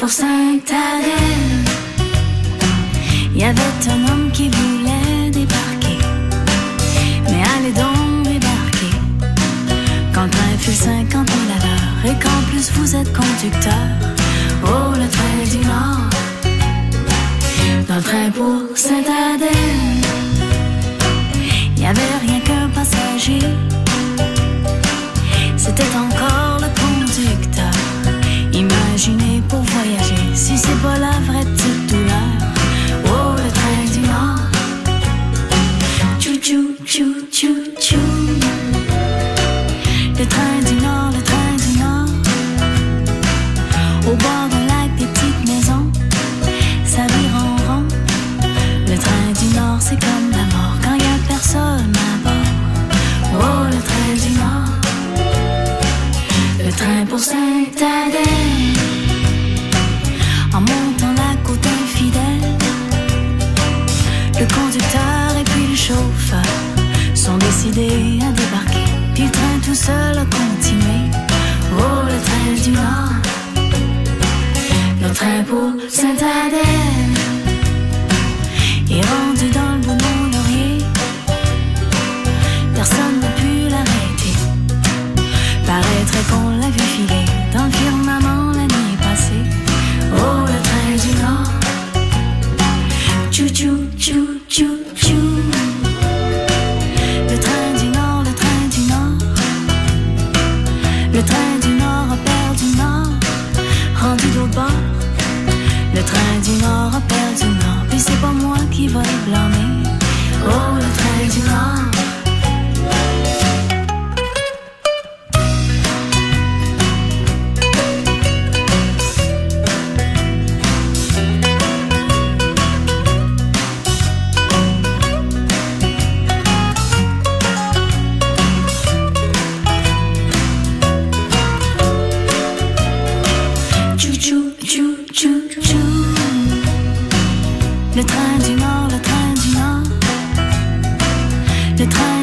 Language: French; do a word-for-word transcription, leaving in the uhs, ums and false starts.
pour Sainte-Adèle. Il y avait un homme qui voulait débarquer, mais allez donc débarquer quand le train fait cinquante mille à l'heure et qu'en plus vous êtes conducteur. Oh, le train du Nord, dans le train pour Sainte-Adèle, il n'y avait rien qu'un passager, c'était encore le conducteur. Imaginez pour voyager, si c'est pas la vraie petite douleur. Oh, le train du Nord, tchou tchou tchou tchou tchou. Le train du Nord, le train du Nord, au bord d'un lac, des petites maisons, ça vire en rond. Le train du Nord, c'est comme la mort quand y a personne à bord. Oh, le train du Nord, le train pour Sainte-Adèle, en montant la côte infidèle. Le conducteur et puis le chauffeur sont décidés à débarquer, puis le train tout seul a continué. Oh, le train du Nord, le train pour Sainte-Adèle est rendu dans le bout de Mont-Laurier. Personne n'a pu l'arrêter, paraîtrait qu'on l'a vu filer dans le firmament la nuit passée. Oh, le train du Nord, tchou tchou tchou tchou tchou. Le train du Nord, le train du Nord, le train du Nord a perdu le Nord, rendu d'autre bord. Le train du Nord a perdu le Nord, puis c'est pas moi qui va le blâmer. Oh, le train du Nord. Le train du Nord, le train du Nord, le train